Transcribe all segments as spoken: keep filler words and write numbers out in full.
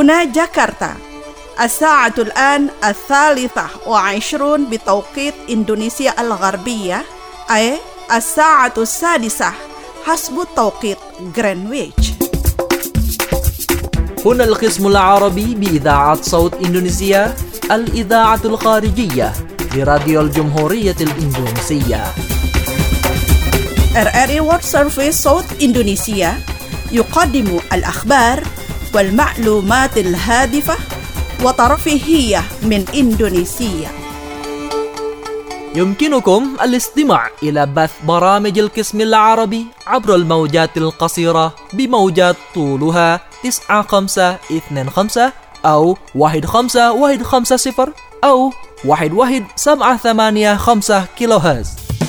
هنا جاكرتا الساعة الآن الثالثة وعشرون بتوقيت إندونيسيا الغربية، أي الساعة السادسة حسب توقيت غرينتش. هنا القسم العربي بإذاعة صوت إندونيسيا، الإذاعة الخارجية لراديو الجمهورية الإندونيسية. إر إر إي World Service صوت إندونيسيا يقدم الأخبار والمعلومات الهادفة وترفيهية من إندونيسيا. يمكنكم الاستماع إلى بث برامج القسم العربي عبر الموجات القصيرة بموجات طولها تسعة خمسة اثنين خمسة أو واحد خمسة واحد خمسة صفر أو واحد واحد سبعة ثمانية خمسة كيلو هرتز.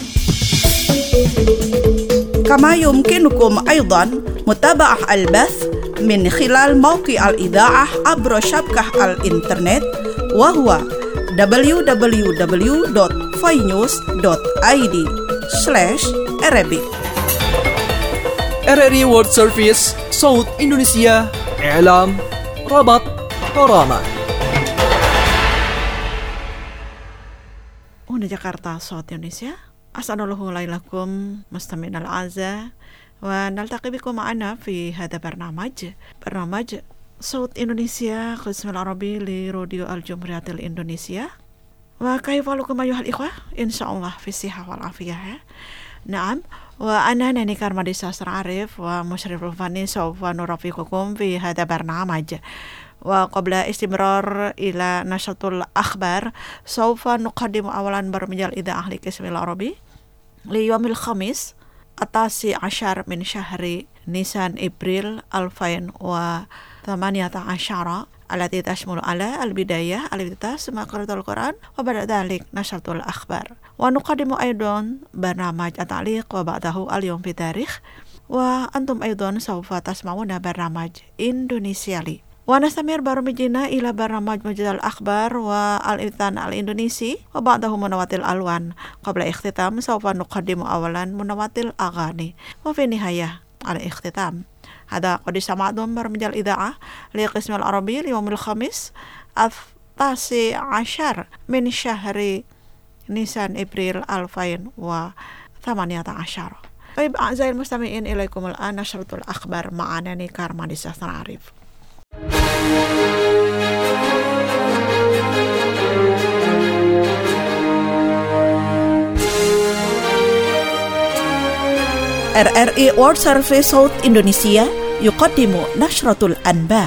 كما يمكنكم أيضا متابعة البث من خلال موقع الإذاعة عبر شبكة الإنترنت، وهو دبليو دبليو دبليو دوت فاينيوز دوت آي دي سلاش Arabic. إر إر إي World Service صوت إندونيسيا، إعلام، ربط، برامج. هنا جاكرتا صوت إندونيسيا. أسعد الله ليلكم مستمعينا الأعزاء، ونلتقي بكم معنا في هذا برنامج برنامج صوت إندونيسيا قسم العربي لراديو الجمهورية الإندونيسية. وكيف حالكم أيها الإخوة؟ إن شاء الله في الصحة والعافية. نعم، وأنا ناني كارمادي ساسر عارف ومشرف الفني سوف نرافقكم في هذا برنامج. وقبل استمرار إلى نشرة الأخبار سوف نقدم أولا برنامج الإذاعة لقسم العربي ليوم الخميس التاسع عشر من شهر نيسان إبريل ألفين وثمانية عشر، التي تشمل على البداية الافتتاح ثم قراءة القرآن وبعد ذلك نشرة الأخبار. ونقدم أيضا برنامج التعليق وبعده اليوم في تاريخ، وأنتم أيضا سوف تسمعون برنامج إندونيسيالي. ونستمر برامجنا إلى برنامج موجز الأخبار والإذان الإندونيسي وبعده منوات الألوان. قبل اختتام سوف نقدم أولا منوات الأغاني، وفي النهاية على اختتام. هذا قد سمعتم برنامج الإذاعة لقسم العربي ليوم الخميس التاسع عشر من شهر نيسان إبريل ألفين وثمانية عشر. طيب أعزائي المستمعين، إليكم الآن نشرة الأخبار مع ناني كارمادي ساسر عارف. إر إر إي World Service صوت إندونيسيا يقدم نشرة الأنباء.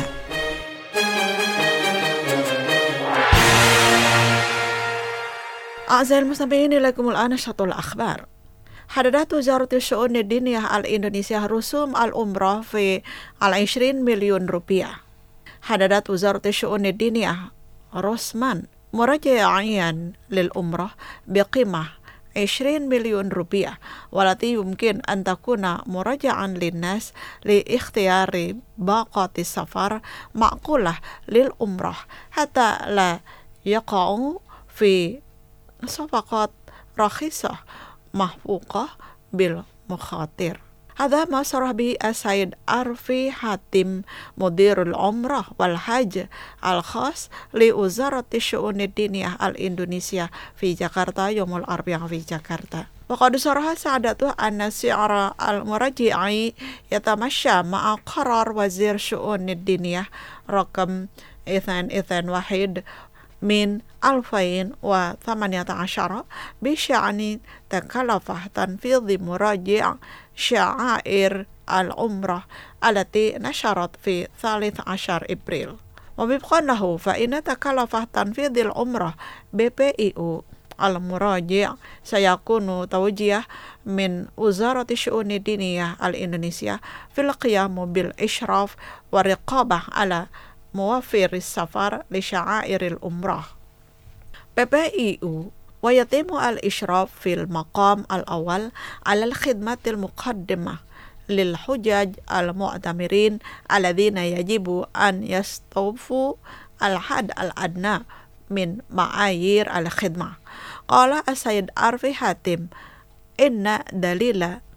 أعزائي المستمعين، إليكم الآن نشرة الأخبار. حددت وزارة الشؤون الدينية الإندونيسية رسوم العمرة في العشرين مليون روبيا. حددت وزارة الشؤون الدينية رسما مراجعيا للعمرة بقيمة عشرين مليون روبيا، والتي يمكن أن تكون مراجعا للناس لاختيار باقة السفر معقولة للعمرة حتى لا يقعوا في صفقات رخيصة محفوقة بالمخاطر. هذا ما صرح به السيد أرفي حاتم مدير العمرة والحج الخاص لوزارة الشؤون الدينية الإندونيسية في جاكرتا يوم الأربعاء في جاكرتا. وقد صرح سعادته أن سعر المراجعي يتمشى مع قرار وزير الشؤون الدينية رقم اثنين اثنين واحد من ألفين وثمانية عشر بشأن تكلفة تنفيذ مراجع شعائر العمرة التي نشرت في ثالث عشر إبريل. ووفقا له فإن تكلفة تنفيذ العمرة بي بي إي أو المراجع سيكون توجيه من وزارة الشؤون الدينية الإندونيسية في القيام بالإشراف والرقابة على موفر السفر لشعائر العمرة بي بي إي أو، ويتم الإشراف في المقام الأول على الخدمات المقدمة للحجاج المعتمرين الذين يجب أن يستوفوا الحد الأدنى من معايير الخدمة. قال السيد أرفي حاتم إن دليل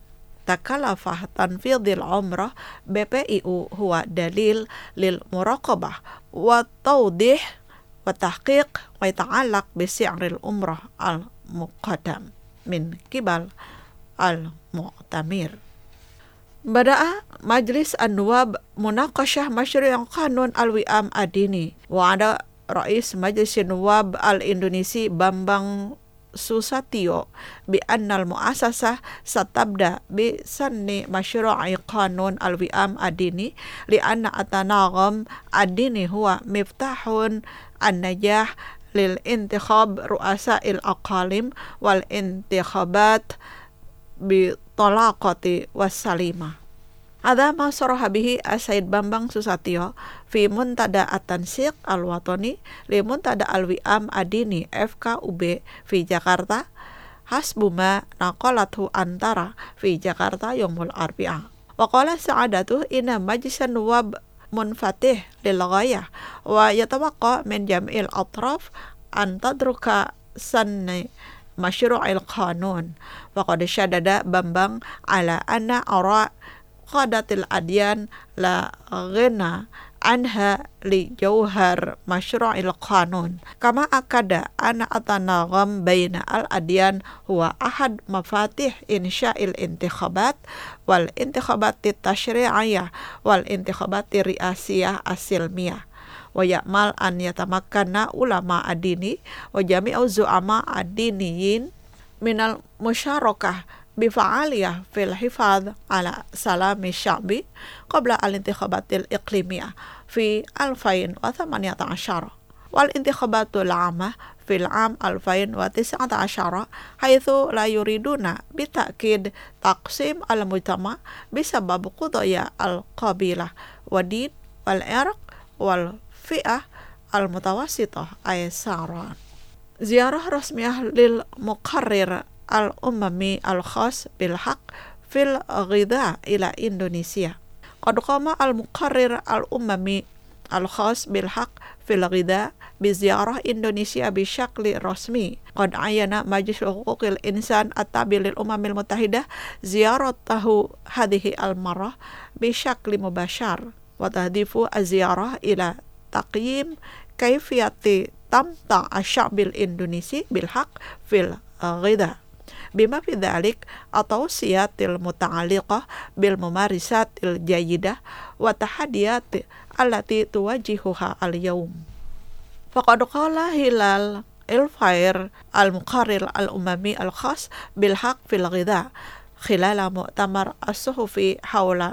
takalafah tanfidil umrah B P I U huwa dalil lil muraqabah wa tawdih wa tahqiq wa yata'allaq bi si'ril umrah al muqaddam min qibal al mu'tamir. Bada'a Majlis An-Nuwab munaqashah masyru' qanun al-wi'am ad-dini wa ada Rais Majlis An-Nuwab al-Indonesi Bambang Susatyo bi annal mu'assasah satabda bi sanni masyru'i qanun al-wi'am ad-dini li anna atanagam ad-dini huwa miftahun an-najah lil intikhab ru'asa'il aqalim wal intikhabat bi talaqati wassalimah. Ada ma saraha bihi As-Said Bambang Susatyo fi muntada at-tansiq al-watani li muntada al-wi'am ad-dini F K U B fi Jakarta hasbuma naqalathu antara fi Jakarta yaumul arbi'ah. Wa qala sa'adatu inna majlisan nuwab munfatih lil ghayah wa yatawaqqa min jam'il atraf an tadruka sanni masyru'il qanun. Wa qad syadada Bambang ala anna ara qadatil adyan la ghina anha li jauhar masyru'il qanun kama akada ana atanagam baina al adyan huwa ahad mafatih insya'il intikhabat wal intikhabat tashri'iyah wal intikhabat ri'asiyah asilmiyah wa ya'mal an yatamakkana ulama ad-dini wa jami'u zu'ama ad-diniyin minal musyarakah bifa'aliyah fil hifadh ala salami sya'bi qabla al-intikhabatil iqlimiyah fi alfain wa thamaniyata asyara wal intikhabatul 'amah fil 'am alfain wa tis'ata asyara haitsu la yuriduna bitakid taqsim al-mujtama bisabab qudaya al-qabilah wa din wal irq wal fi'ah al-mutawassithah aysaran. Ziarah rasmiyah lil muqarrir al-ummami al-khas bil haq fil ghidha ila Indonesia. Qad qama al-muqarrir al-ummami al-khas bil haq fil ghidha bi ziarah Indonesia bi syakli rasmi. Qad ayana Majlis Huquqil Insan at-Tabi lil Umamil Muttahidah ziyaratahu hadhihi al-marrah bi syakli mubashar wa tahdifu az-ziyarah ila taqyim kaifiyati tamta' asy-sya'bil Indonesi bil haq fil ghidha bima fi dzalik atau siyatil muta'alliqah bil mumarisatil jayyidah wa tahadiyat allati tuwajihuha al yaum. Faqad qala Hilal al-Fair al-Muqarrir al-Ummami al-Khas bil haq fil ghidha khilala mu'tamar as-suhufi hawla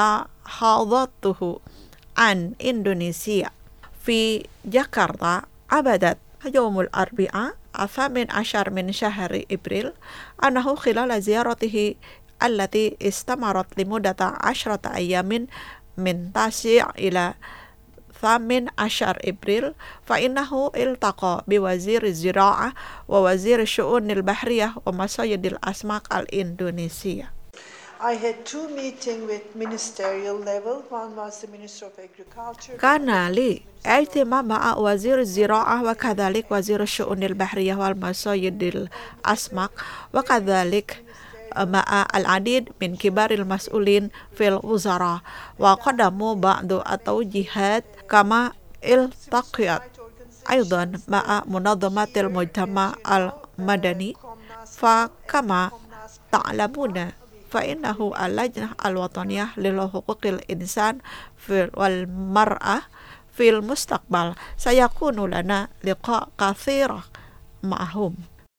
mulahadatuhu an Indonesia fi Jakarta abadat yaumul arbi'a afamin ashar min syahri April annahu khilala ziyaratihi allati istamarat limudata ashrata ayamin min tasi' ila thamin ashar April fa innahu iltaqa bi wazir zira'ah wa wazir syu'unil bahriyah wa masayidil asmaq al-Indonesia. I had two meetings with ministerial level. One was the Minister of Agriculture. Kana li اجتماع مع وزير الزراعة وكذلك وزير الشؤون البحرية والمصايد الأسماك وكذلك مع العديد من كبار المسؤولين في الوزراء وقدموا بعض التوجيهات كما التقيت أيضا مع منظمة المجتمع المدني فكما تعلمون فإنه اللجنة الوطنية لحقوق الإنسان والمرأة في المستقبل سيكون لنا لقاء كثير معهم.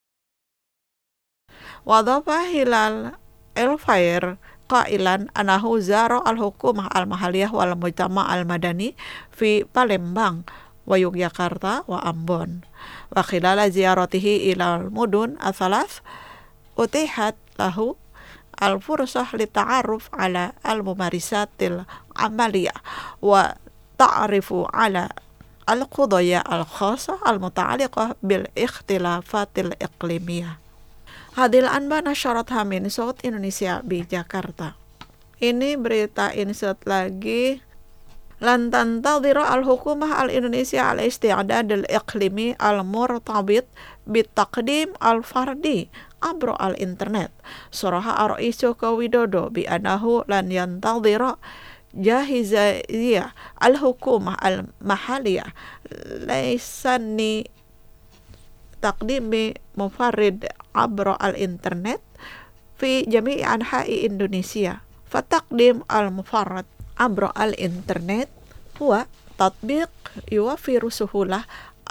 وضاف هلال الفاير قائلا أنه زار الحكومة المحلية والمجتمع المدني في بالembang ويوغياكارتا وأمبون وخلال زيارته إلى المدن الثلاث أتيحت له الفرصة للتعرف على الممارسات العملية وتعرف على القضايا الخاصة المتعلقة بالاختلافات الإقليمية. هذه الأنباء نشرتها من صوت Indonesia di Jakarta. Ini berita insert lagi. Lan tantadhira al-hukumah al-Indonesia al-isti'dad al-iqlimi al-murtabit bitaqdim al-fardi عبر الإنترنت. صرح الرئيس جوكو ويدودو بأنه لن ينتظر جاهزية الحكومة المحلية لسن تقديم مفرد عبر الإنترنت في جميع أنحاء إندونيسيا. فتقديم المفرد عبر الإنترنت هو تطبيق يوفر سهولة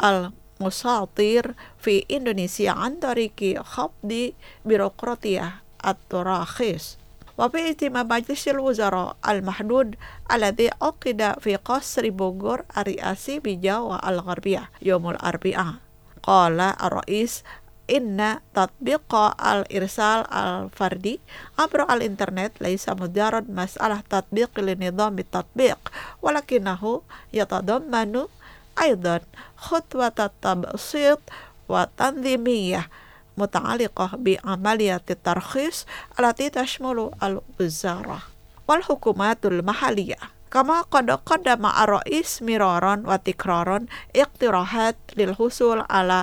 المساطير في إندونيسيا عن طريق خفض بيروقراطية التراخيص. وفي اجتماع مجلس الوزراء المحدود الذي عقد في قصر بوغور الرئاسي بجاوا الغربية يوم الأربعاء، قال الرئيس إن تطبيق الإرسال الفردي عبر الإنترنت ليس مجرد مسألة تطبيق لنظام التطبيق، ولكنه يتضمن أيضا خطوة تبسيط وتنظيمية متعلقة بعملية الترخيص التي تشمل الوزارة والحكومات المحلية. كما قد قدم الرئيس مرارا وتكرارا اقتراحات للحصول على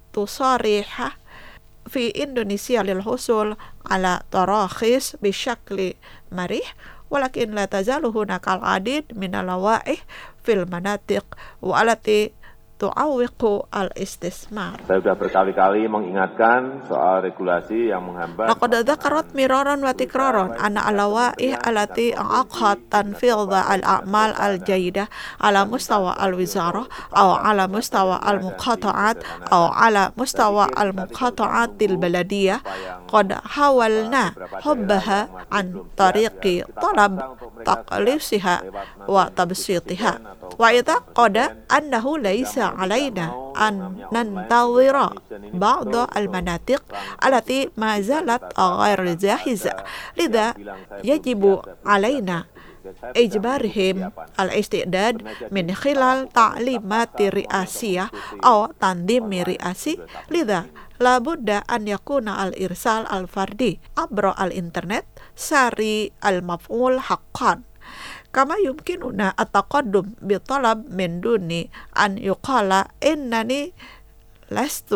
تصاريح في إندونيسيا للحصول على تراخيص بشكل مريح، ولكن لا تزال هناك العديد من اللوائح في المناطق والتي تعوق الاستثمار. Saya sudah berkali-kali mengingatkan soal regulasi yang menghambat. لقد ذكرت مرارا وتكرارا أن اللوائح التي عقدت تنفيذ الأعمال الجيدة على مستوى الوزارة أو على مستوى المقاطعات أو على مستوى المقاطعات البلدية قد حاولنا حبها عن طريق طلب تقليصها وتبسيطها، واعتقد أنه ليس علينا أن ننتظر بعض المناطق التي ما زالت غير جاهزة، لذا يجب علينا إجبارهم الاستعداد من خلال تعليمات رئاسية أو تنظيم رئاسي. لذا لابد أن يكون الإرسال الفردي عبر الإنترنت سريع المفعول حقا. كما يمكننا التقدم بطلب من دون أن يقال إنني لست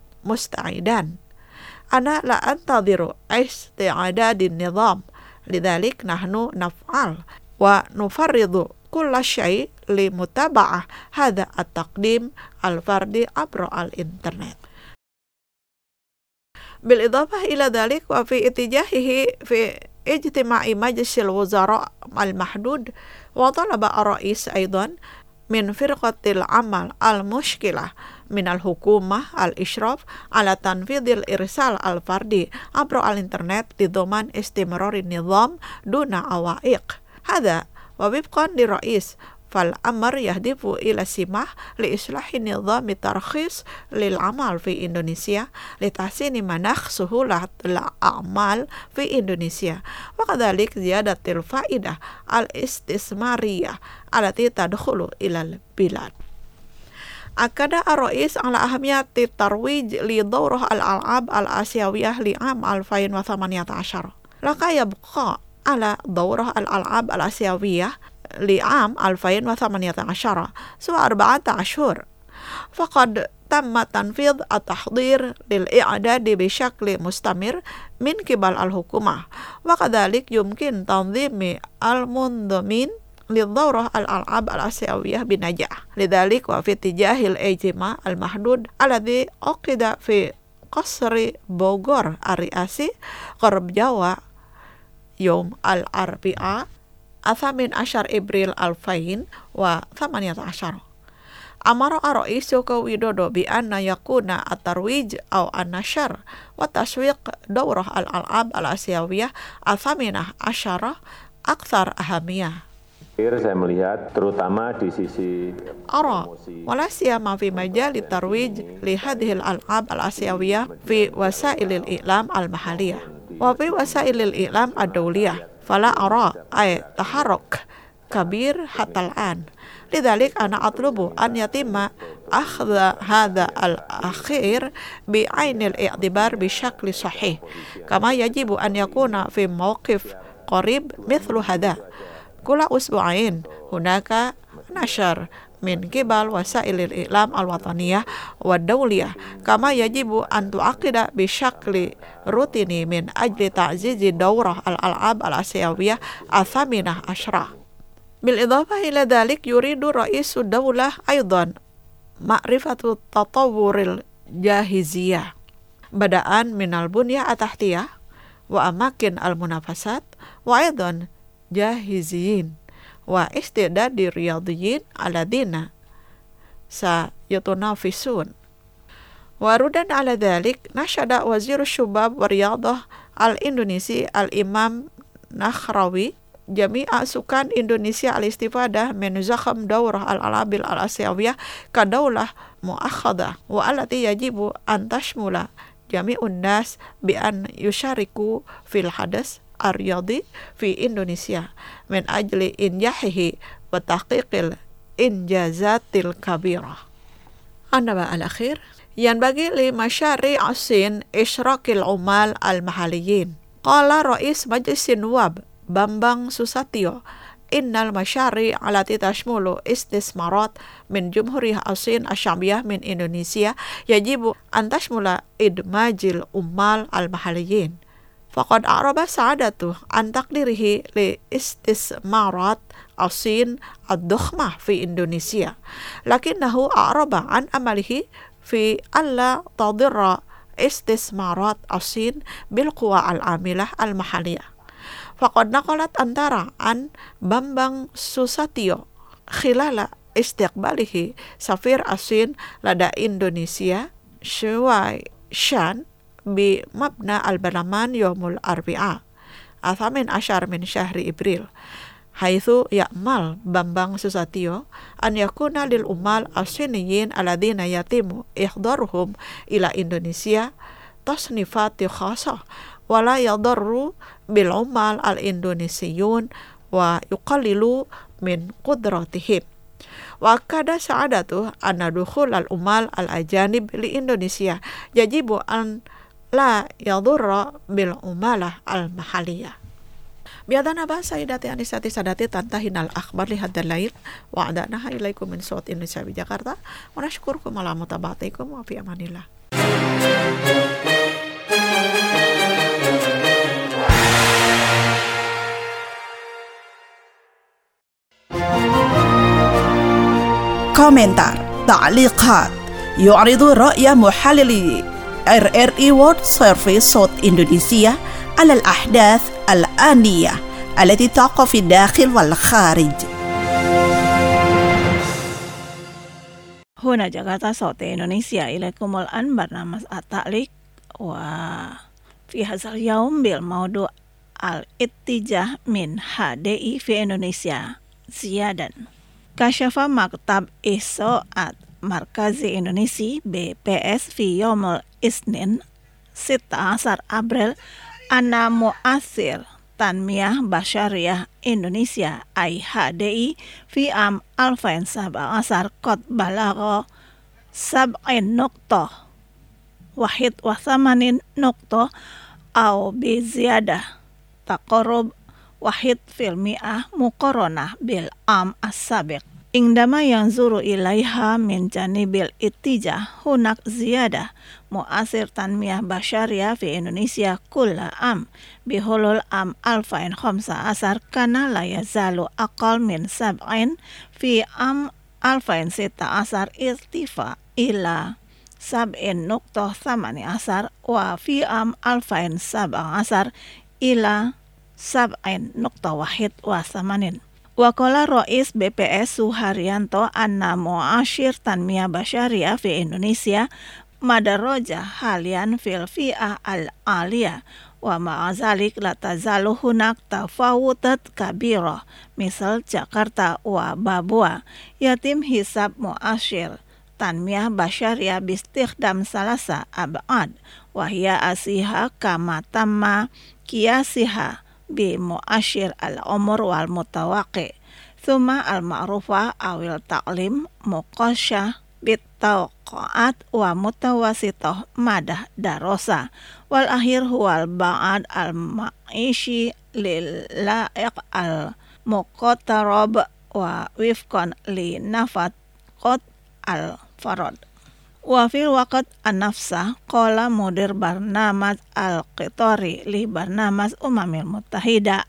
مستعدا. أنا لا أنتظر استعداد النظام، لذلك نحن نفعل ونفرض كل شيء لمتابعة هذا التقديم الفردي عبر الإنترنت. بالإضافة إلى ذلك، وفي اتجاهه في اجتماع مجلس الوزراء المحدود، وطلب الرئيس أيضا من فرقة العمل المشكلة من الحكومة الإشراف على تنفيذ الإرسال الفردي عبر الإنترنت لضمان استمرار النظام دون عوائق. هذا ووفقا للرئيس فالأمر يهدف إلى السماح لإصلاح نظام الترخيص للعمل في إندونيسيا لتحسين مناخ سهولة الأعمال في إندونيسيا، وكذلك زيادة الفائدة الاستثمارية التي تدخل إلى البلاد. أكد الرئيس على أهمية الترويج لدورة الألعاب الآسيوية لعام ألفين وثمانية عشر. لك يبقى على دورة الألعاب الآسيوية لعام ألفين وثمانية عشر سوى أربعة أشهر، فقد تم تنفيذ التحضير للإعداد بشكل مستمر من قبل الحكومة، وكذلك يمكن تنظيم المنظمين للدورة الألعاب الآسيوية بنجاح. لذلك وفي اتجاه الاجتماع المحدود الذي عقد في قصر بوغور الرئاسي غرب جاوا يوم الأربعاء الثامن عشر إبريل ألفين وثمانية عشر، أمر الرئيس جوكو ويدودو بأن يكون الترويج أو النشر وتسويق دورة الألعاب الآسيوية الثامنة عشرة أكثر أهمية. Saya melihat terutama di sisi أرى ولا سيما في مجال الترويج لهذه الألعاب الآسيوية في وسائل الإعلام المحلية وفي وسائل الإعلام الدولية، فلا أرى أي تحرك كبير حتى الآن. لذلك أنا أطلب أن يتم أخذ هذا الأخير بعين الاعتبار بشكل صحيح، كما يجب أن يكون في موقف قريب مثل هذا. كل أسبوعين هناك نشر min qibal wasailil i'lam al-wataniyah wa dawliyah kama yajibu an tu'aqida bisyakli rutini min ajli ta'zizi daurah al-al'ab al-asiyawiyah athaminah asyrah. Bil idhafah ila dhalik yuridu ra'isu dawlah aydan ma'rifatu tatawuril jahiziyah badaan minal bunyah atahtiyah wa amakin al-munafasat wa aydan jahiziyin wa istidadi riyadiyin aladina sayatunafisun. Wa rudan ala dhalik nasyada wazir syubab wa riyadah al-Indonesi al-Imam Nakhrawi jami'a sukan Indonesia al-istifadah min zakham daurah al-alabil al-asiyawiyah ka daulah mu'akhadah wa allati yajibu an tashmula jami'un nas bi an yushariku fil hadas ar-riyadi fi Indonesia min ajli injahihi wa tahqiqil injazatil kabirah. An-naba al-akhir yanbaghi li masyari' asin isyrakil umal al-mahaliyin. Qala Rais Majlis Nuwab Bambang Susatyo innal masyari' alati tashmulu istismarat min jumhuriyah asin asyamiyah min Indonesia yajibu an tashmula idmajil umal al-mahaliyin. Faqad a'raba sa'adatu an taqdirihi li istismarat asin ad-dukhmah fi Indonesia lakinnahu a'raba an amalihi fi alla tadirra istismarat asin bil quwa al-amilah al-mahaliyah. Faqad naqalat antara an Bambang Susatyo khilala istiqbalihi safir asin lada Indonesia Syuai Shan bi mabna al-Baraman yomul arbi'a athamin asyar min syahri Ibril haitsu ya'mal Bambang Susatyo an yakuna lil umal asiniyin aladina yatimu ihdaruhum ila Indonesia tasnifati khasah wala yadarru bil umal al-indonesiyun wa yuqallilu min qudratihim. Wa kada sa'adatu anna dukhul al-umal al-ajanib li Indonesia yajibu an la yadurra bil umalah al-mahaliyah. Biadana ba sayyidati anisati sadati tantahinal akhbar li hadzal lail wa adanaha ilaikum min sawt Indonesia bi Jakarta wa nashkurukum ala mutaba'atikum wa fi amanillah. komentar, ta'liqat, yu'ridu ra'ya muhallili R R I World Service صوت إندونيسيا على الأحداث الآنية التي تقع في الداخل والخارج. هنا جاكرتا صوت إندونيسيا إليكم الآن برنامج التعليق وفي هذا اليوم بالموضوع الاتجاه من H D I في إندونيسيا زيادة. كشف مكتب إحصاءات مركزي إندونيسي B P S في يوم الاثنين ستة عشر أبريل أن مؤثر تنمية بشرية إندونيسيا أي H D I في عام ألفين وسبعة عشر قد بلغ سبعين نقطة واحد وثمانين نقطة أو بزيادة تقرب واحد في المئة مقارنة بالعام السابق. عندما ينظر إليها من جانب الاتجاه هناك زيادة مؤثر تنمية بشرية في إندونيسيا كل عام. بحلول عام ألفين وخمسة عشر كان لا يزال أقل من سبعين، في عام ألفين وستة عشر ارتفاع إلى سبعين نقطة ثمانية عشر وفي عام ألفين وسبعة عشر إلى سبعين نقطة واحد وثمانين. وقال رئيس B P S Suharyanto أن مؤشر تنمية بشرية في إندونيسيا مدرجة حاليا في الفئة العالية، ومع ذلك لا تزال هناك تفاوتات كبيرة مثل جاكرتا وبابوا. يتم حساب مؤشر تنمية بشرية باستخدام ثلاثة أبعاد وهي أسيها كما تم قياسها بمؤشر العمر والمتوقع، ثم المعروفة أو التعليم مقاشة بالتوقعات ومتوسطة مدى دراسة، والأخير هو البعد المعيشي للائق المقترب ووفقا لنفط saqat al-farad. Wa fil waqt an-nafsah qala mudir barnamaj al-qitari li barnamaj Umamil Muttahida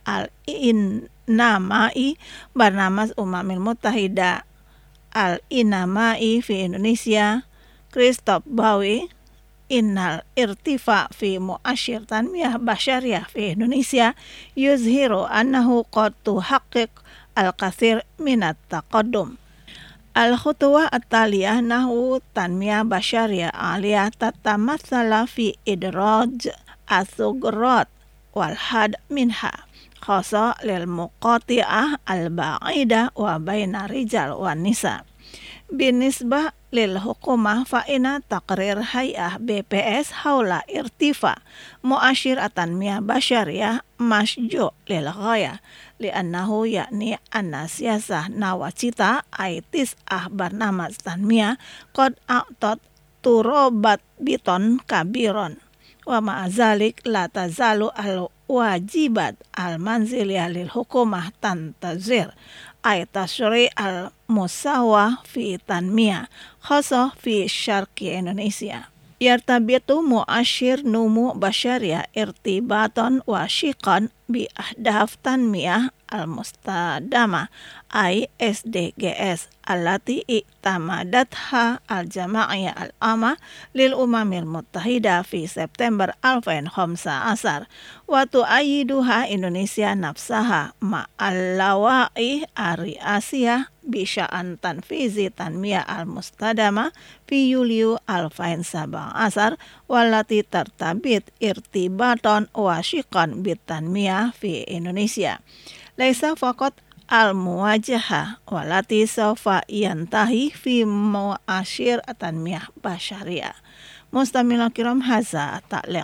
al-Inamai barnamaj Umamil Muttahida al-Inamai fi Indonesia Christoph Bawi innal irtifa fi mu'asyir tanmiyah basyariyah fi Indonesia yuzhiru annahu qad tuhaqqiq al-katsir minat taqaddum. Al-khutuwah at-taliyah nahu tanmiyah basyariyah aliyah tatamatsala fi idraj as-sugrat wal had minha khasa lil muqati'ah al-ba'idah wa baina rijal wan nisa. Binisbah lil hukumah fa'ina taqrir hay'ah B P S haula irtifa mu'asyir at-tanmiyah basyariyah masju' lil ghayah li'annahu yakni anna siyasah nawacita aitis ah barnamaj tanmiyah qad a'tat turobat biton kabiron wa ma'azalik la tazalu al wajibat al manziliyah lil hukumah tantazir ay tasri al musawah fi tanmiyah khasa fi syarqi Indonesia. Yartabitu mu'asyir numu basyariyah irtibatan wa syiqan bi ahdaf tanmiyah al-mustadama ay S D G S allati i'tamadatha al-jama'iyah al-amma lil Umamil Muttahida fi September alf khamsa asar wa tu'ayyiduha Indonesia nafsaha ma'al-lawa'i ar-ri'asiyah bisya'an tanfizi tanmiyah al-mustadama fi Yulio alf sab'a asar wallati tartabit irtibatan wa syiqan bit tanmiyah fi Indonesia. Laisa faqat al-muwajahah walati sawfa yantahi fi mu'asyir tanmiyah basyariyah. Mustamila kiram haza ta'liq.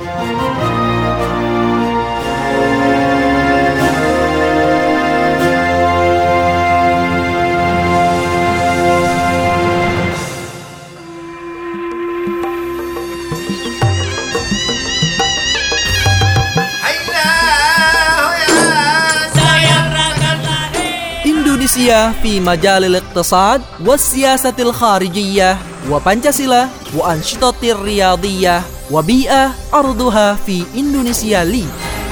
Indonesia fi majalil iqtisad wa siyasatil kharijiyah wa Pancasila wa ansyitatir riyadiyah wa bi'ah arduha fi Indonesia li.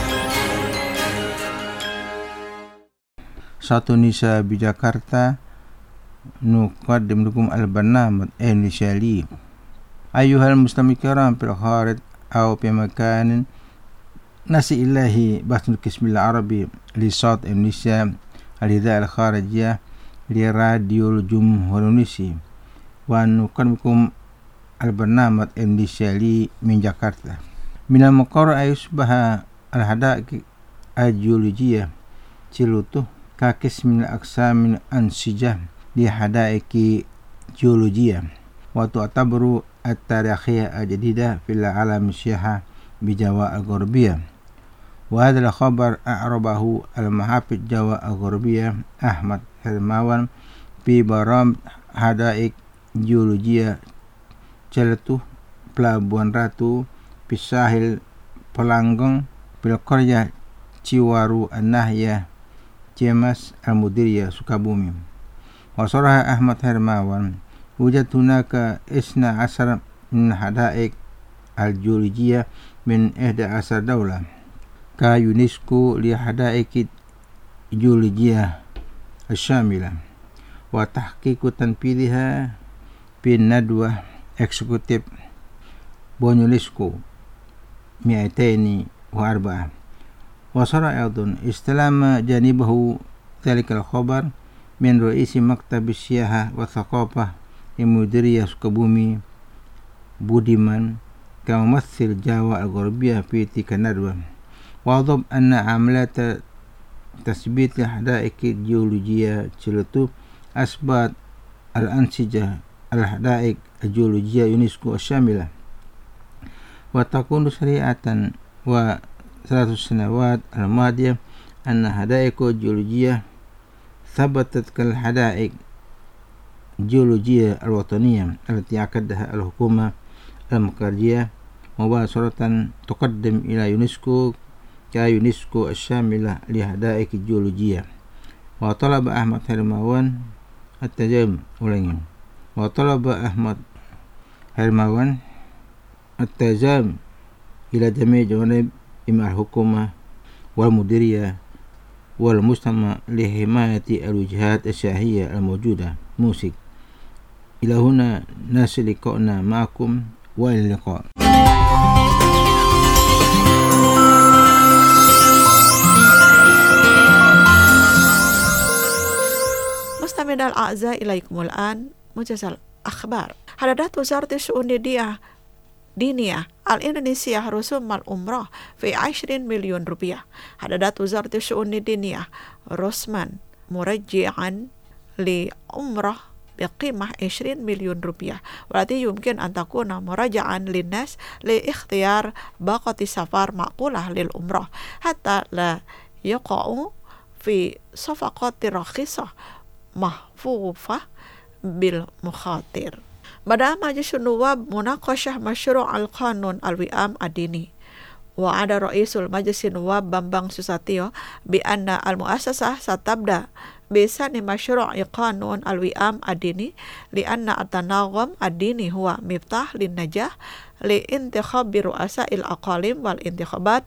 Satu Nisa di Jakarta nuqaddim lakum al-barnamij Indonesia li. Ayuhal mustami' kiram fil kharij aw fi makanin nasi ilahi bahtul qismil arabi li Saud Indonesia al-Idhaa al-Kharijiyah li Radio Jumhur Indonesia wa nuqaddimukum al-barnamij Indonesia li min Jakarta. Min al-muqarrar ayusbaha al-hadaiq al-geologiyah cilutuh ka qismin aqsamin ansijah li hadaiq geologiyah wa tu'tabaru at-tarikhiyah al-jadidah fil alam syiah bi Jawa al-Gharbiyah. وهذا الخبر أعربه المحافظ Jawa Al-Gharbiyah Ahmad Hermawan في برامج حدائق جيولوجية Celetuh Pelabuhan Ratu Pisahil Pelanggang Pilkorja Ciwaru An-Nahyah Cimas Al-Mudiriyah Sukabumi. Wasaraha Ahmad Hermawan wujud hunaka isna asar min hadaiq al-geologiyah min ihda asar daulah ka UNESCO li hadaiq geologiyah al-syamilah wa tahqiqu tanfidhiha bin nadwah eksekutif UNESCO mi'ataini wa arba'ah. Wa sara aydun istalama janibahu dzalikal khabar min raisi maktab siyahah wa thaqafah Mudiriyah Sukabumi Budiman kama mumassil Jawa Al-Gharbiyah fi tilka nadwa. Wadhab anna amalat tasbit hadaiq geologiyah Ciletuh asbat al-ansijah al-hadaiq geologiyah UNESCO asyamilah wa takunu syari'atan wa seratus sanawat al-madiyah anna hadaiq geologiyah thabatat kal hadaiq geologiyah al-wataniyah allati aqaddaha al-hukumah al-muqarriyah mubasharatan tuqaddim ila UNESCO ka UNESCO asyamilah li hadaiq geologiyah. Wa talaba Ahmad Hermawan at-tajam ulangi وطلب أحمد هرموان التزام إلى جميع جوانب الحكومة والمديرية والمجتمع لحماية الوجهات الشرعية الموجودة. موسيقى. إلى هنا نصل لقاءنا معكم وإلى اللقاء. مستمعينا الأعزاء إليكم الآن موجز الأخبار. حددت وزارة الشؤون الدينية الإندونيسية رسوم العمرة في عشرين مليون روبية. حددت وزارة الشؤون الدينية رسما مرجعا لعمرة بقيمة عشرين مليون روبية، والتي يمكن أن تكون مراجعا للناس لاختيار باقة سفر معقولة للعمرة حتى لا يقعوا في صفقات رخيصة محفوفة بالمخاطر. بدأ مجلس النواب مناقشة مشروع القانون الوئام الديني، وعد رئيس المجلس النواب بامبang Susatyo بأن المؤسسة ستبدأ بسن مشروع قانون الوئام الديني لأن التناغم الديني هو مفتاح للنجاح لانتخاب رؤساء الأقاليم والانتخابات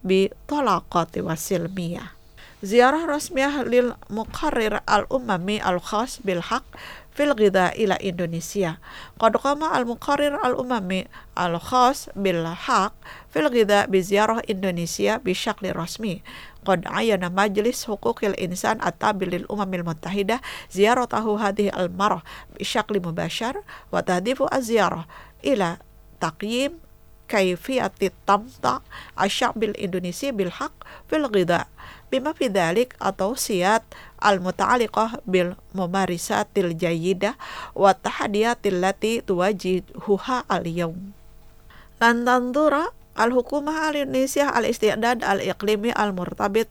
بطلاقات وسلمية. زيارة رسمية للمقرر الأممي الخاص بالحق في الغذاء إلى إندونيسيا. قد قام المقرر الأممي الخاص بالحق في الغذاء بزيارة إندونيسيا بشكل رسمي. قد عين مجلس حقوق الإنسان التابع للأمم المتحدة زيارته هذه المرة بشكل مباشر، وتهدف الزيارة إلى تقييم كيفية تمتع الشعب الإندونيسي بالحق في الغذاء، بما في ذلك التوصيات المتعلقة بالممارسات الجيدة والتحديات التي تواجهها اليوم. لن تنظر الحكومة الإندونيسية الاستعداد الإقليمي المرتبط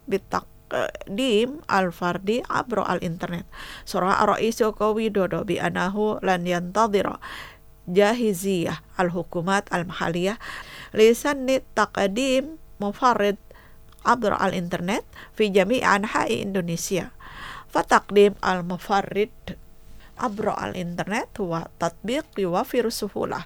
بالتقديم الفردي عبر الإنترنت. صرح الرئيس جوكو ويدودو بأنه لن ينتظر جاهزية الحكومات المحلية لسن تقديم مفرد عبر الإنترنت في جميع أنحاء إندونيسيا. فتقديم المفرد عبر الإنترنت هو تطبيق يوفر السهولة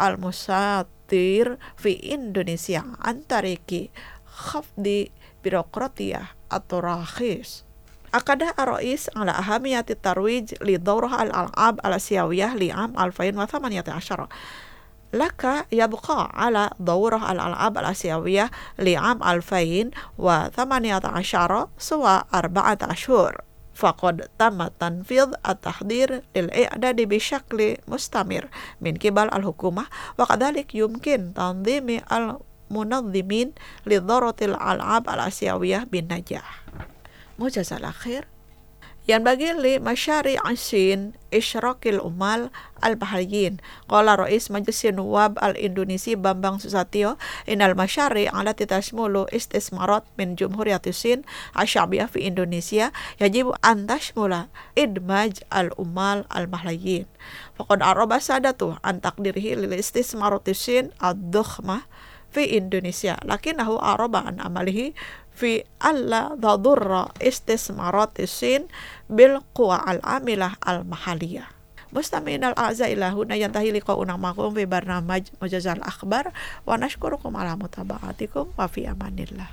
المسيطر في إندونيسيا عن طريق خفض بيروقراطية التراخيص. أكد الرئيس على أهمية الترويج لدورة الألعاب الآسيوية لعام ألفين وثمانية عشر. لك يبقى على دورة الألعاب الآسيوية لعام ألفين وثمانية عشر سوى أربعة أشهر، فقد تم تنفيذ التحضير للإعداد بشكل مستمر من قبل الحكومة، وكذلك يمكن تنظيم المنظمين لدورة الألعاب الآسيوية بالنجاح. موجز الأخير. ينبغي لمشاريع الصين إشراك العمال المحليين. قال رئيس مجلس النواب الإندونيسي بامبang Susatyo إن المشاريع التي تشمل استثمارات من جمهورية الصين الشعبية في إندونيسيا يجب أن تشمل إدماج العمال المحليين. فقد أعرب سادته عن تقديره للاستثمارات الصين الضخمة في إندونيسيا، لكنه أعرب عن أمله في ألا تضر استثمارات الصين بالقوى العاملة المحلية. مستمعينا الأعزاء، إلى هنا ينتهي لقاؤنا معكم في برنامج موجز الأخبار، ونشكركم على متابعتكم، وفي أمان الله.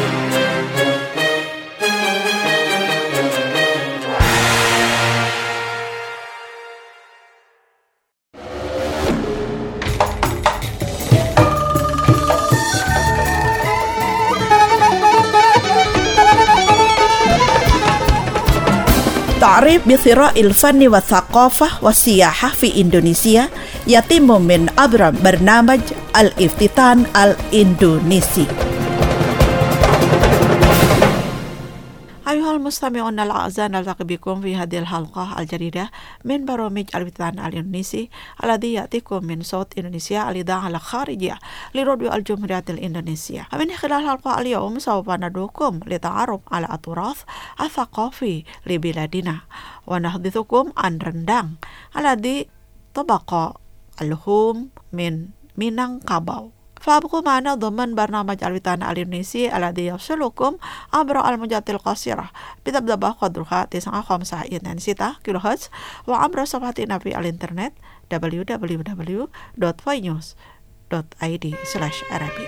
تعريف بثراء الفن والثقافة والسياحة في إندونيسيا يتم من عبر برنامج الافتتان الإندونيسي. أيها المستمعون الأعزاء، نلتقي بكم في هذه الحلقة الجديدة من برامج الافتتان الإندونيسي الذي يأتيكم من صوت إندونيسيا الإذاعة الخارجية لراديو الجمهورية الإندونيسية. من خلال حلقة اليوم سوف ندعوكم للتعرف على التراث الثقافي لبلادنا، ونحدثكم عن رندang الذي طبق اللحوم من Minangkabau. فابقوا معنا ضمن برنامج الوطن الإندونيسي الذي يوصلكم عبر الموجات القصيرة بذبذبة قدرها تسعة خمسة اثنين ستة كيلو هرتز وعبر صفحتنا في الإنترنت double-u double-u double-u dot voinews dot i d slash arabic.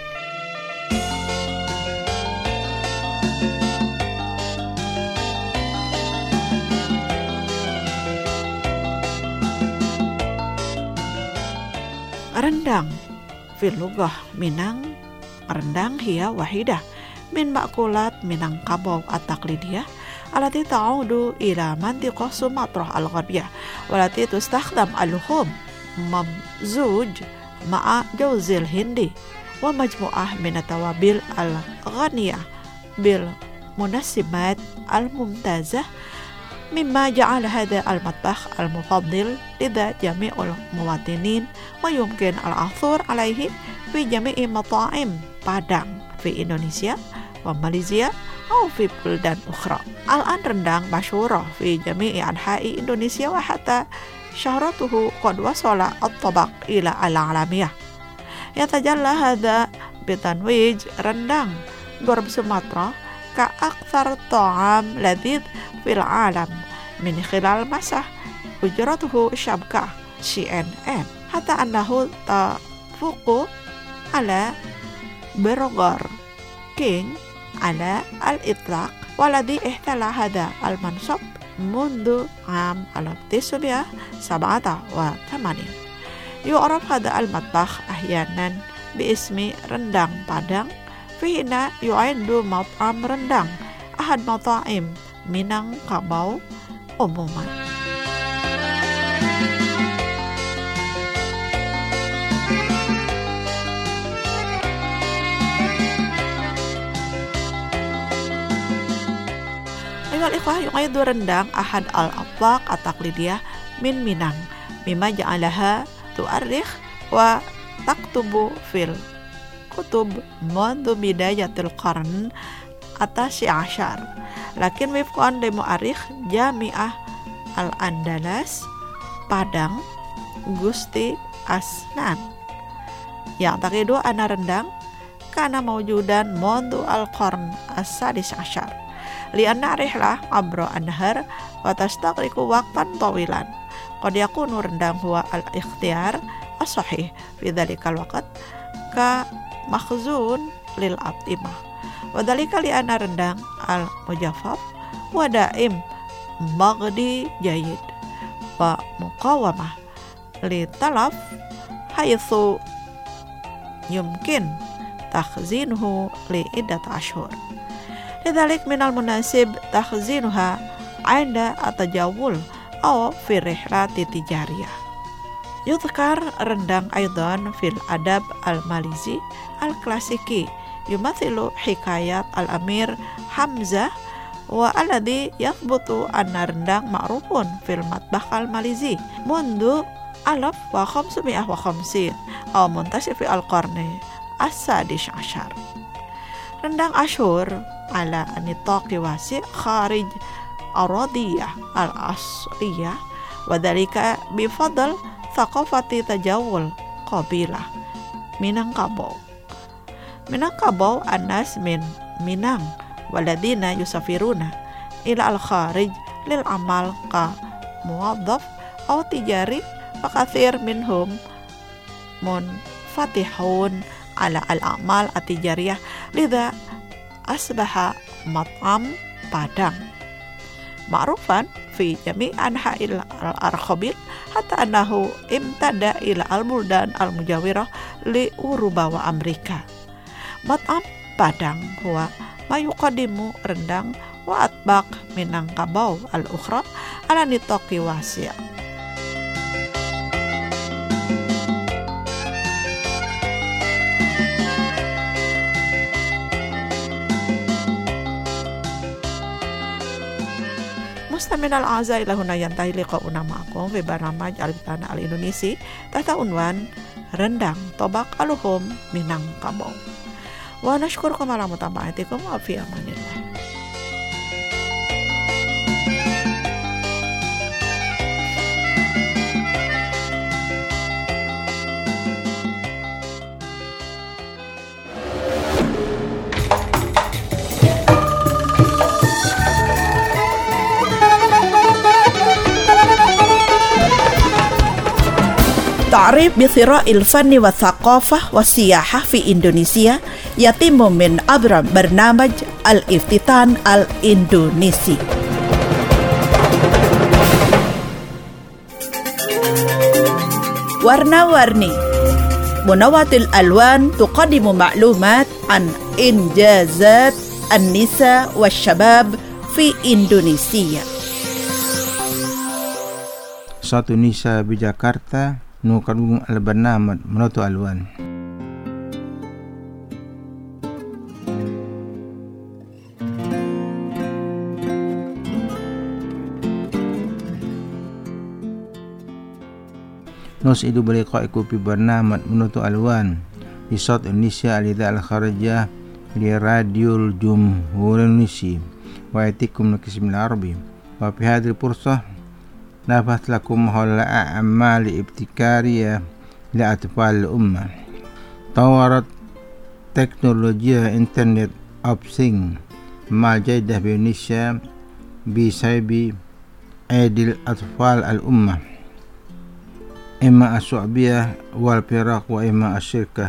Rendang fil lughah Minang, rendang hiya wahidah min ma'kulat Minangkabau at-taqlidiyah allati ta'udu ila mantiqah Sumatrah al-Gharbiyah walati tustakhdam al-luhum mamzuj ma'a jawzil hindi wa majmu'ah min at-tawabil al-ghaniyah bil munassibat al-mumtazah مما جعل هذا المطبخ المفضل لدى جميع المواطنين ويمكن العثور عليه في جميع مطاعم Padang في إندونيسيا وماليزيا أو في بلدان أخرى. الآن rendang مشهورة في جميع أنحاء إندونيسيا وحتى شهرته قد وصل الطبق إلى العالمية. يتجلى هذا بتنويج rendang غرب سومطرة كأكثر طعام لذيذ في العالم من خلال مسح أجرته شبكة سي إن إن حتى أنه تفوق على برجر كينج على الإطلاق والذي احتل هذا المنصب منذ عام ألف وتسعمائة وسبعة وثمانين. يعرف هذا المطبخ أحيانا باسم rendang Padang فإن يعد مطعم rendang أحد مطاعم Minangkabau umuman. Ayuhal ikhwah, yuqaydu rendang ahad al-atlaq at-taqlidiyah min Minang mimma ja'alaha tu'arrikh wa taktubu fil kutub mundu bidayatil qarn atasi ashar lakin wifqan li mu'arikh Jami'ah Al-Andalas Padang Gusti Asnan yang taqidu anna rendang kana mawjudan mundu al-qarn as-sadis ashar lianna rihlah abra anhar wa tastaqriku waqtan tawilan qad yakunu rendang huwa al-ikhtiyar as-sahih fi dhalikal waqt ka makhzun lil atimah wadhalika li'anna rendang al-mujaffaf wa daim maghdi jayid wa muqawamah li talaf haythu yumkin takhzinuhu li iddat ashhur lidhalik minal munasib takhzinuha 'inda at-tajawul aw fi rihlati tijariyah. Yudhkar rendang aidan fil adab al-malizi al-klasiki yumathilu hikayat al-amir Hamzah wa alladhi yathbutu anna rendang ma'rufun fil matbakh al-malizi mundu alaf wa khamsumi'ah wa khamsin aw muntasif fi al-qarni as-sadis ashar. Rendang ashur ala nitaqi wasi' kharij aradiyah al-asliyah wa dhalika bifadl thaqafati tajawul qabilah Minangkabau. Minangkabau anas min Minang waladina yusafiruna ila al-kharij lil amal ka muwaddaf aw tijari wa kathir minhum munfatihun ala al-amal at-tijariyah lidha asbaha mat'am Padang ma'rufan fi jami' anha'il al-arkhabil hatta annahu imtada ila al-buldan al-mujawirah li Uruba wa Amerika. Mat'am Padang huwa ma yuqaddimu rendang wa atbaq Minangkabau al-ukhra ala nitaqi wasi'. Mustamin al-azai lahuna yantahi liqa'una ma'akum fi barnamaj al-Witana al-Indonesi tahta unwan rendang tobak aluhum Minangkabau. Wa nashkurukum ala mutaba'atikum wa fi amanillah. تعريف بثراء الفن والثقافة والسياحة في إندونيسيا يتم من عبر برنامج الافتتان الإندونيسي. warna-warni. منوعة الألوان تقدم معلومات عن إنجازات النساء والشباب في إندونيسيا. Satu Nisa di Jakarta nukadung al-barnamaj Menawat Alwan. Nos idu baliqaiku fi barnamaj Menawat Alwan di South Indonesia al-Idhaa al-Kharijah di Radiul Jumhur Indonesia wa yatikum al-Qism al-Arabi wa fi hadhihi al-fursah نبهت لكم حول أعمال ابتكارية لأطفال الأمة. طورت تكنولوجيا إنترنت أوف ثينغز مع الجيدة بإندونيسيا بسبب أيدي الأطفال الأمة، إما الشعبية والفرق وإما الشركة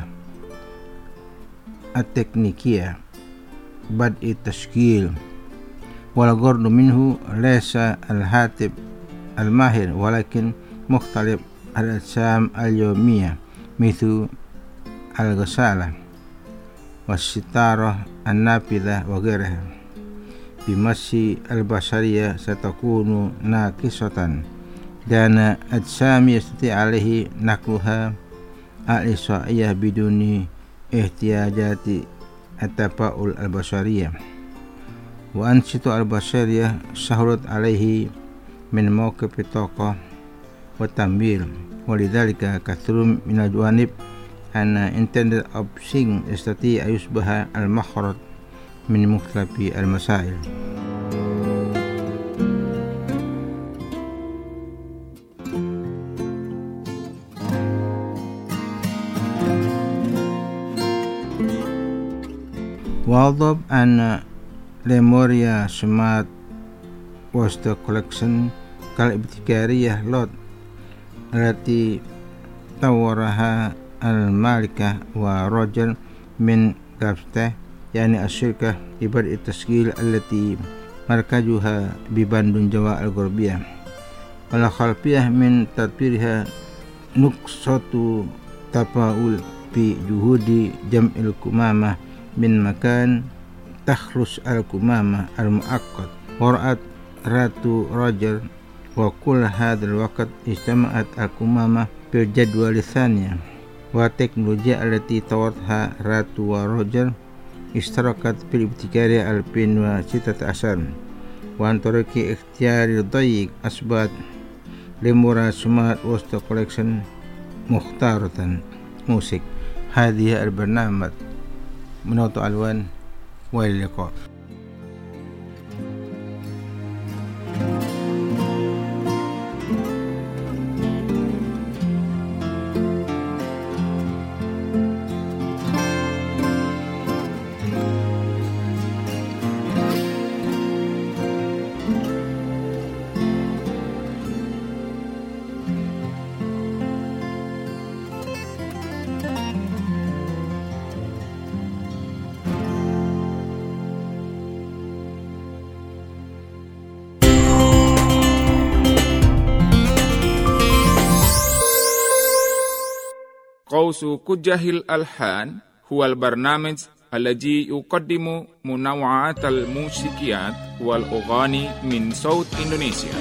التكنيكية بدء التشكيل، والغرض منه ليس الهاتف الماهر ولكن مختلف الأجسام اليومية مثل الغسالة والستارة النافذة وغيرها. بمشي البشرية ستكون ناقصة لأن أجسام يستطيع عليه نقلها الإحصائية بدون احتياجات التفاعل البشرية، وأنشطة البشرية سهلت عليه من موقف الطاقة والتمويل، ولذلك كثير من الجوانب أن إنترنت أوف ثينغز يستطيع أن يصبح المخرج من مختلف المسائل. واضح أن ليموريا سمارت وسط كولكشن كالابتكارية لوت التي طورها المالكة وروجر من كافته يعني الشركة لبدء التسجيل التي مركزها ببندون جوا الغربية، والخلفية من تطويرها نقصة تفاؤل في جهود جمع الكمامة من مكان تخلص الكمامة المؤقت. ورأت راتو روجر وكل هذا الوقت اجتمعت الكمامة في الجدول الثانية، والتكنولوجيا التي طورتها راتو وروجر اشتركت في الابتكار ألفين وستة عشر، وعن طريق اختيار ضيق أصبحت ليموريا سمارت وسط كولكشن مختارة موسيقى. هذه البرنامج منوط ألوان، وإلى اللقاء. قوس كجه الألحان هو البرنامج الذي يقدم منوعات الموسيقيات والأغاني من صوت إندونيسيا.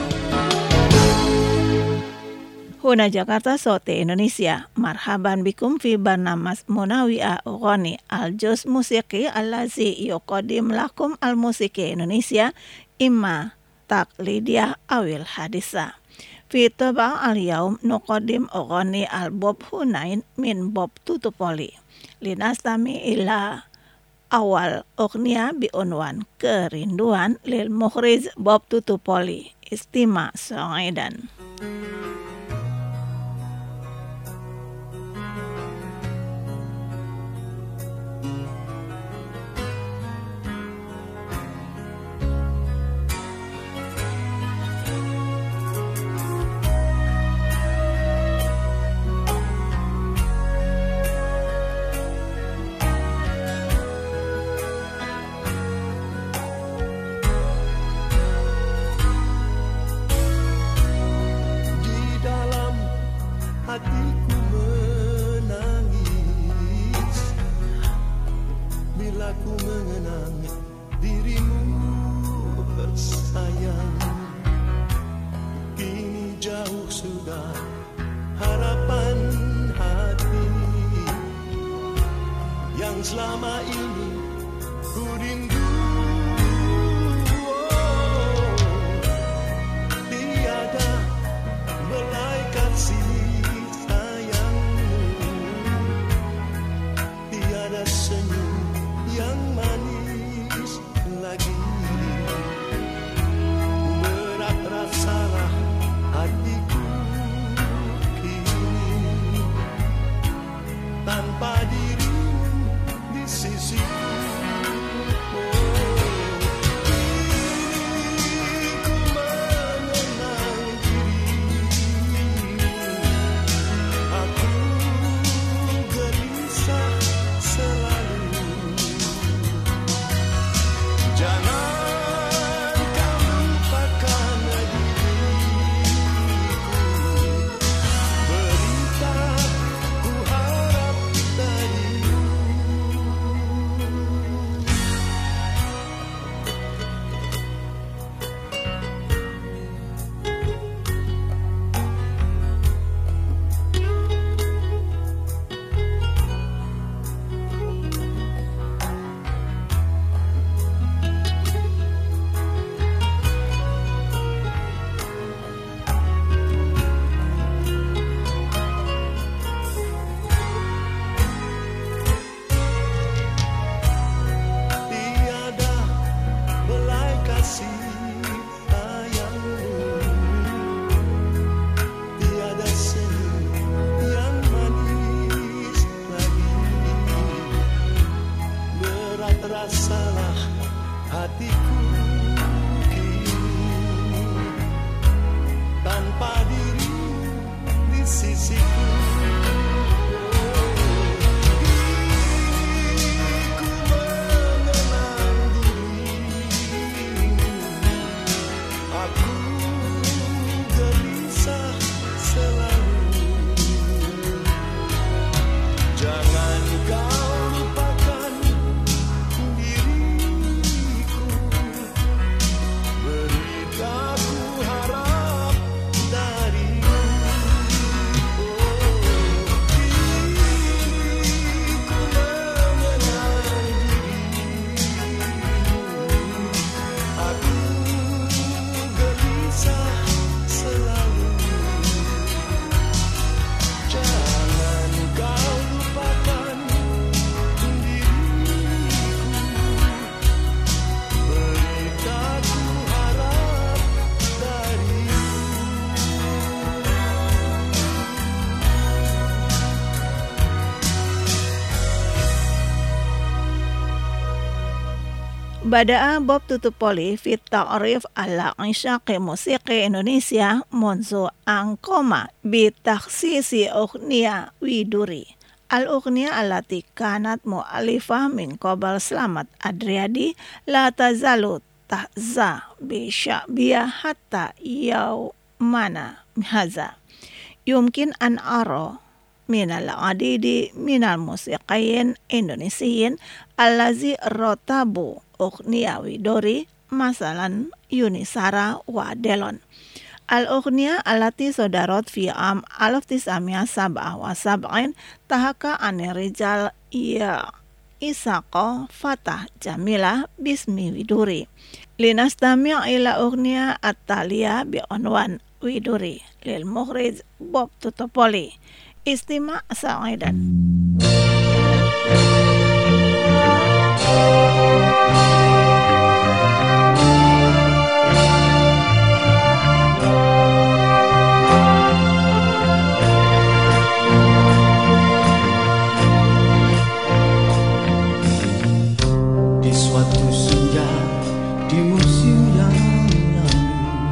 هنا جاكرتا صوت إندونيسيا. مرحبا بكم في برنامج منوع أغاني الجزء موسيقي الذي يقدم لكم الموسيقى إندونيسيا إما تقليدية أو الحديثة. في طبع اليوم نقدم أغاني البوب هنين من بوب توتوبولي. لنستمع إلى أول أغنية بعنوان كرindوان للمخرج بوب توتوبولي. استمع سعيدا. aku mengenang dirimu sayang. Kini jauh sudah harapan hati yang selama ini ku rindu. Oh, tiada belai kasih sayangmu, tiada senyum yang manis lagi. Berat rasalah hatiku kini tanpa dirimu di sisiku. Rasalah hatiku kini tanpa dirimu di sisiku. Ku mengenang dirimu, aku gelisah selalu. Jangan kau lupakan diriku, beri aku harap darimu. Oh, kini ku mengenal dirimu, aku gelisah selalu. Jangan kau lupakan diriku, beri aku harap darimu. Bada'a Bob Tutupoli fit ta'rif ala insyaqi musiki Indonesia munzu angkoma bitakhsisi ughniya widuri. Al-ughniya allati kanat mu'alifah min qabal Slamet Adriadi la tazalu tahza bi sya'biyah hatta yaumana haza. Yumkin an aro minal adidi minal musiqiyin Indonesiyin allazi rotabu ughniya widori masalan Yunisara wa Delon. Al-ughniya allati sodarot fi am alaf tis'amiyah sab'ah wa sab'in tahaka anirijal ya Isaqo Fatah Jamila bismi widuri. Linastami' ila ughniya at-taliya bi'unwan widuri lil mukhrij Bob Tutupoli. Istima' sa'idan. Di suatu senja di musim yang lalu,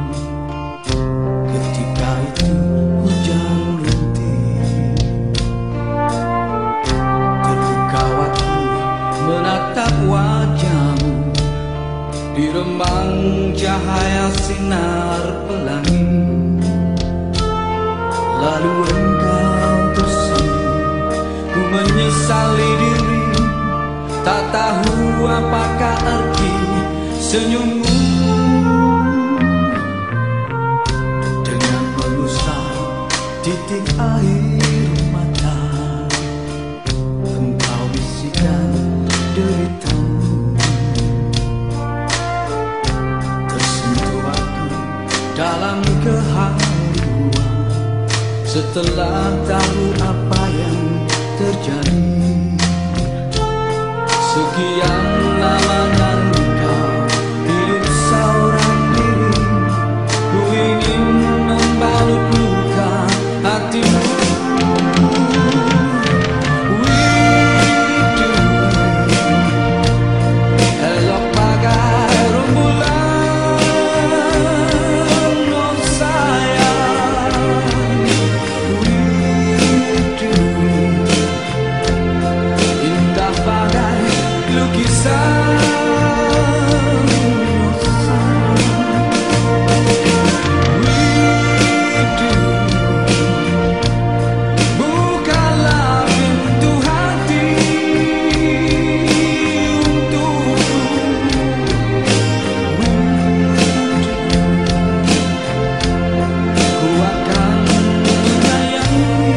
ketika itu hujan rintik, terluka aku menatap wajahmu di remang cahaya sinar pelangi. Lalu engkau tersenyum, ku menyesali diri tak tahu senyummu dengan mengusap titik air mata. Engkau bisikan deritamu, tersentuh aku dalam keharuan setelah tahu apa yang terjadi. Sekian lamanya engkau hidup seorang diri, ku ingin membalut luka hatimu. Elok bagai rembulan, oh sayang. Indah bagai lukisan, oh sayang. Bukalah pintu hati untukku. Ku akan menyayangi.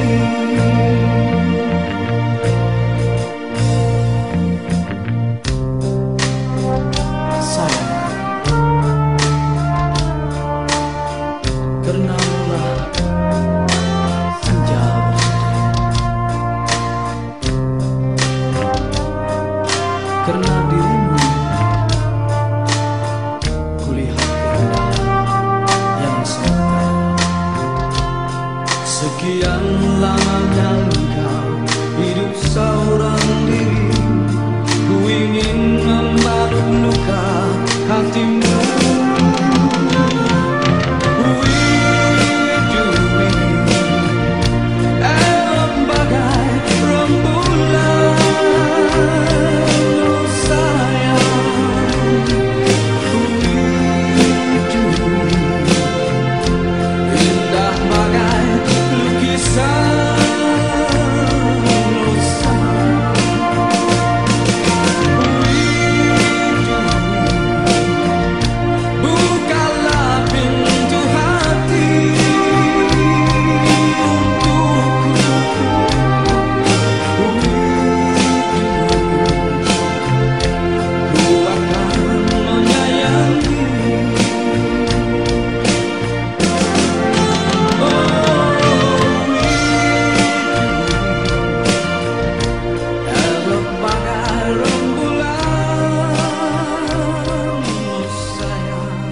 Sayang, karenamulah senja bersedih. Karena dirimu kulihat keindahan yang sementara. Sekian lamanya engkau hidup seorang diri, ku ingin membalut luka hatimu. Widuri, elok bagai rembulan, oh sayang. Widuri, indah bagai lukisan, oh sayang. Bukalah pintu hati untukku. Ku akan menyayangi. Elok bagai rembulan, oh sayang.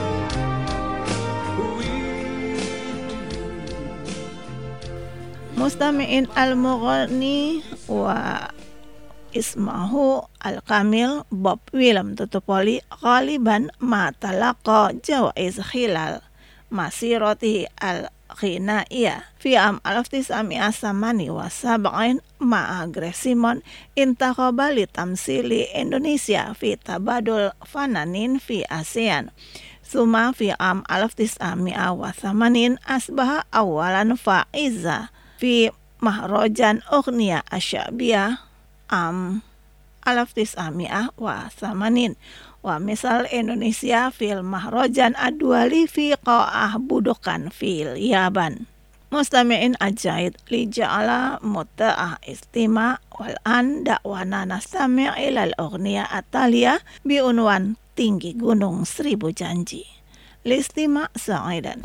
Mustami'in al-Mughni wa ismahu al-Kamil Bob William Tutupoli ghaliban ma talaqa jawaiz khilal masiratihi al-ghinaiya fi am alaf tis'ami'a samani wa sab'in ma'a Gresimon intaqaba li tamsili Indonesia fi tabadul fananin fi ASEAN. Suma fi am alaf tis'ami'a wa thamanin asbaha awalan fa'iza fi mahrojan ughniya asyabiyah am alaf tis'ami'ah wa thamanin wa misal Indonesia fil mahrojan adwali fi qa'ah budokan fil Yaban. Mustami'in ajaid li ja'ala mutta'ah istima wal an da'wana nastami' ilal ughniya ataliyah bi unwan Tinggi Gunung Seribu Janji. Listima sa'idan.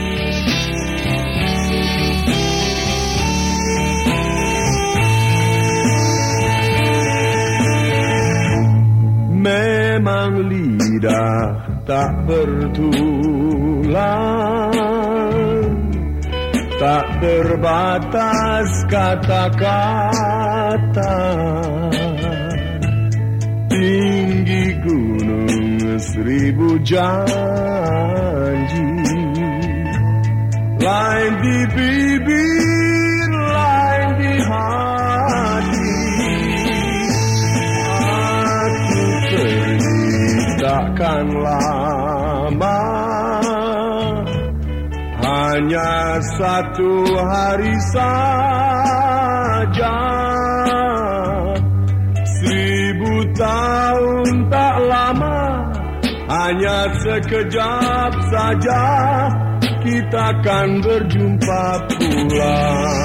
Memang lidah tak bertulang, tak terbatas kata-kata. Tinggi gunung seribu janji, lain di bibir, lain di hati. Aku pergi takkan lama, hanya satu hari saja. Seribu tahun tak lama sekejap saja kita akan berjumpa pula.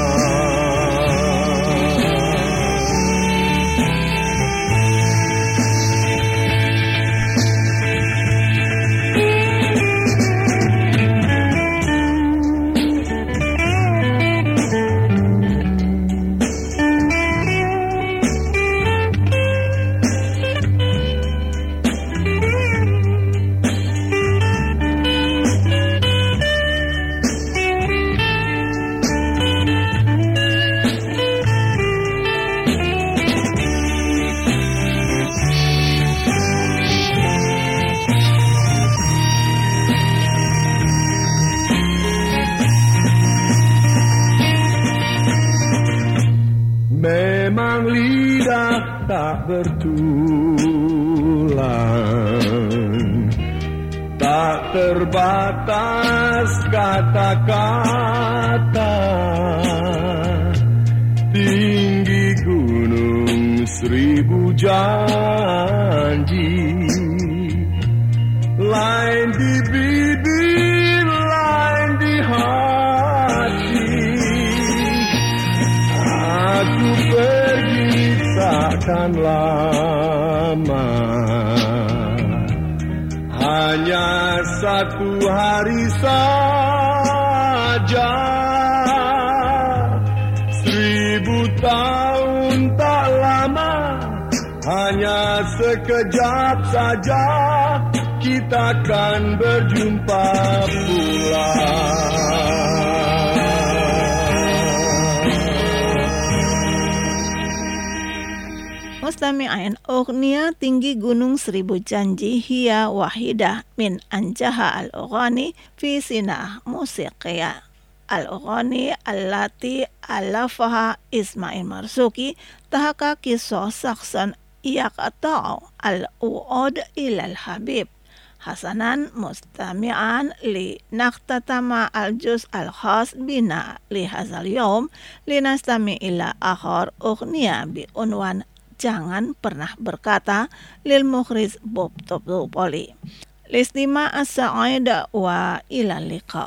Memang lidah tak bertulang, tak terbatas kata-kata. Tinggi gunung seribu janji, lain di bibir, lain di hati. Aku pergi takkan lama, hanya satu hari saja. Seribu tahun tak lama, hanya sekejap saja kita akan berjumpa pula. Mustami'in, Ughnia Tinggi Gunung Seribu Janji hiya wahidah min anjaha al-ughani fi sinah musiqiyah. Al-ughani allati alafaha Ismail Marzuki tahaka kisah saksan yaqta'u al-u'ud ilal habib. Hasanan mustami'an li naqtatama al-juz al-khas bina li hazal yawm linastami ila akhar ughnia bi unwan Jangan Pernah Berkata lil mukhriz Bob Topoli. Listima as-sa'ida wa ila liqa.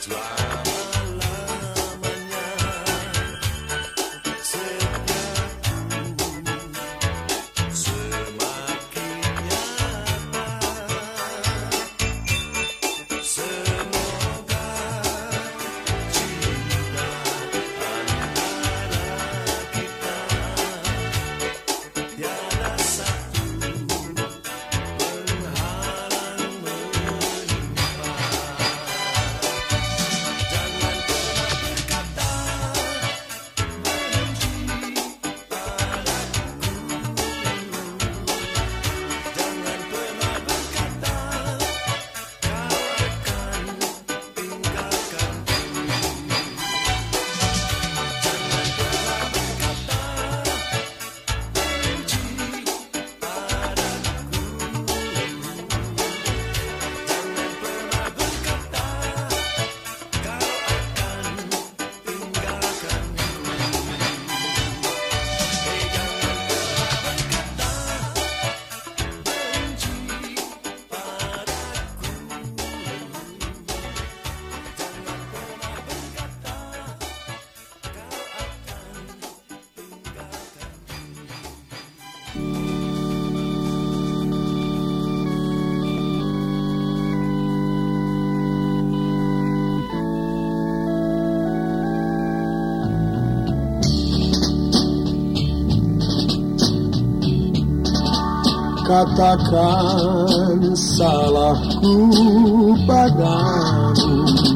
Katakan salahku padamu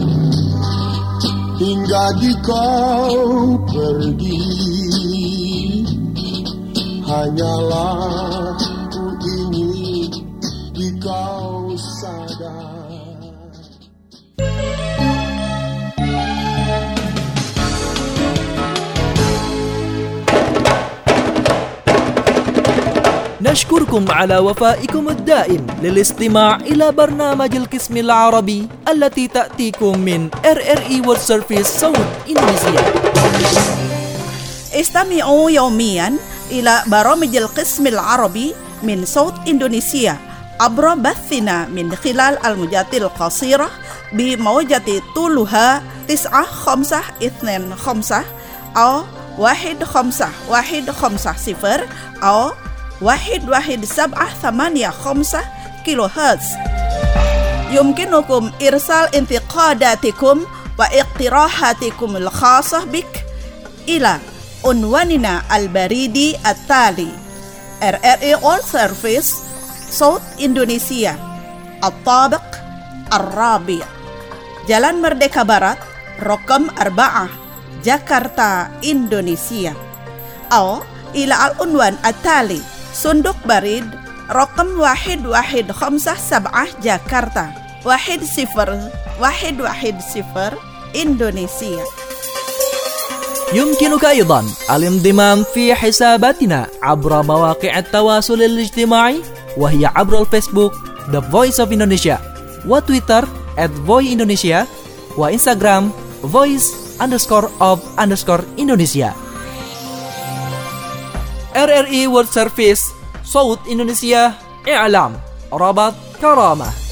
hingga di kau pergi, hanyalah ku ingin di kau sadar. نشكركم على وفائكم الدائم للاستماع إلى برنامج القسم العربي التي تأتيكم من إر إر إي World Service صوت إندونيسيا. استمعوا يوميا إلى برامج القسم العربي من صوت إندونيسيا عبر بثنا من خلال الموجات القصيرة بموجة طولها تسعة خمسة اثنين خمسة أو واحد خمسة واحد خمسة صفر أو واحد واحد سبعة ثمانية خمسة كيلو هرتز. يمكنكم إرسال انتقاداتكم واقتراحاتكم الخاصة بك إلى عنواننا البريدي التالي: إر إر إي World Service صوت إندونيسيا، الطابق الرابع، Jalan Merdeka Barat رقم أربعة، جاكرتا إندونيسيا. أو إلى العنوان التالي: صندوق بريد رقم واحد واحد خمسة سبعة جاكرتا واحد صفر واحد واحد صفر إندونيسيا. يمكنك أيضا الانضمام في حساباتنا عبر مواقع التواصل الاجتماعي، وهي عبر الفيسبوك The Voice of Indonesia، وتويتر at voice indonesia، وإنستغرام voice underscore of underscore Indonesia. إر إر إي World Service صوت إندونيسيا، إعلام، ربط، كرامة.